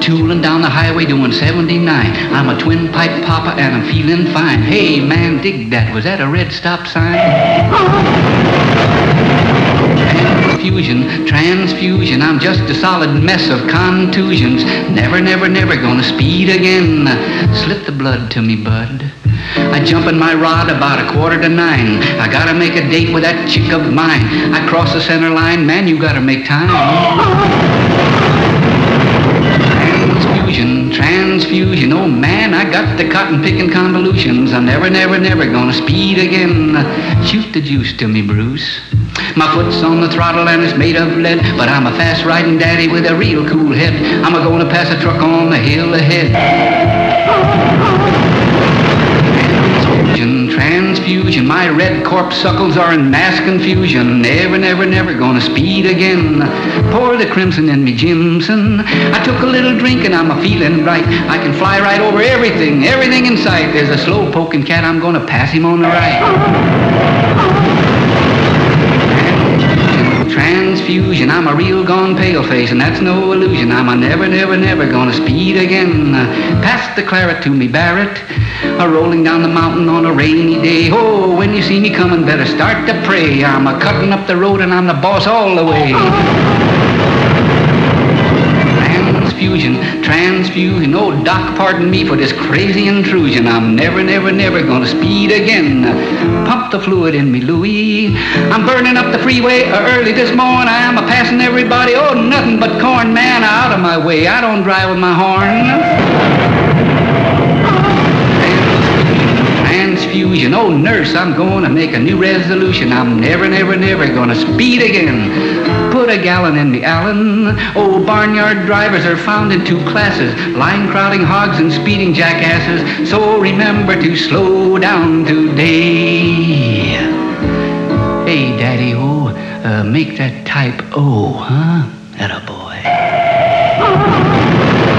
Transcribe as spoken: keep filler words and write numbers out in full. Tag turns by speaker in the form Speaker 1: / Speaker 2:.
Speaker 1: tooling down the highway doing seventy-nine. I'm a twin pipe papa and I'm feeling fine. Hey man, dig that. Was that a red stop sign? Transfusion, transfusion. I'm just a solid mess of contusions. Never, never, never gonna speed again. Slip the blood to me, bud. I jump in my rod about a quarter to nine. I gotta make a date with that chick of mine. I cross the center line, man, you gotta make time. Transfusion, transfusion, oh man, I got the cotton picking convolutions. I'm never, never, never gonna speed again. Shoot the juice to me, Bruce. My foot's on the throttle and it's made of lead, but I'm a fast riding daddy with a real cool head. I'm a gonna pass a truck on the hill ahead. Transfusion, transfusion, my red corpuscles are in mass confusion. Never, never, never gonna speed again. Pour the crimson in me, Jimson. I took a little drink and I'm a feeling right. I can fly right over everything, everything in sight. There's a slow poking cat, I'm gonna pass him on the right. Transfusion, I'm a real gone pale face, and that's no illusion. I'm a never, never, never gonna speed again. Pass the claret to me, Barrett. A rolling down the mountain on a rainy day. Oh, when you see me coming, better start to pray. I'm a cutting up the road and I'm the boss all the way. Transfusion, transfusion. Oh, doc, pardon me for this crazy intrusion. I'm never, never, never gonna speed again. Pump the fluid in me, Louie. I'm burning up the freeway early this morning. I'm a passing everybody. Oh, nothing but corn, man. Out of my way. I don't drive with my horn. Transfusion. Oh, nurse, I'm going to make a new resolution. I'm never, never, never gonna speed again. Put a gallon in me, Allen. Oh, barnyard drivers are found in two classes, line crowding hogs and speeding jackasses. So remember to slow down today. Hey, Daddy, oh, uh, make that type O, huh? Atta boy.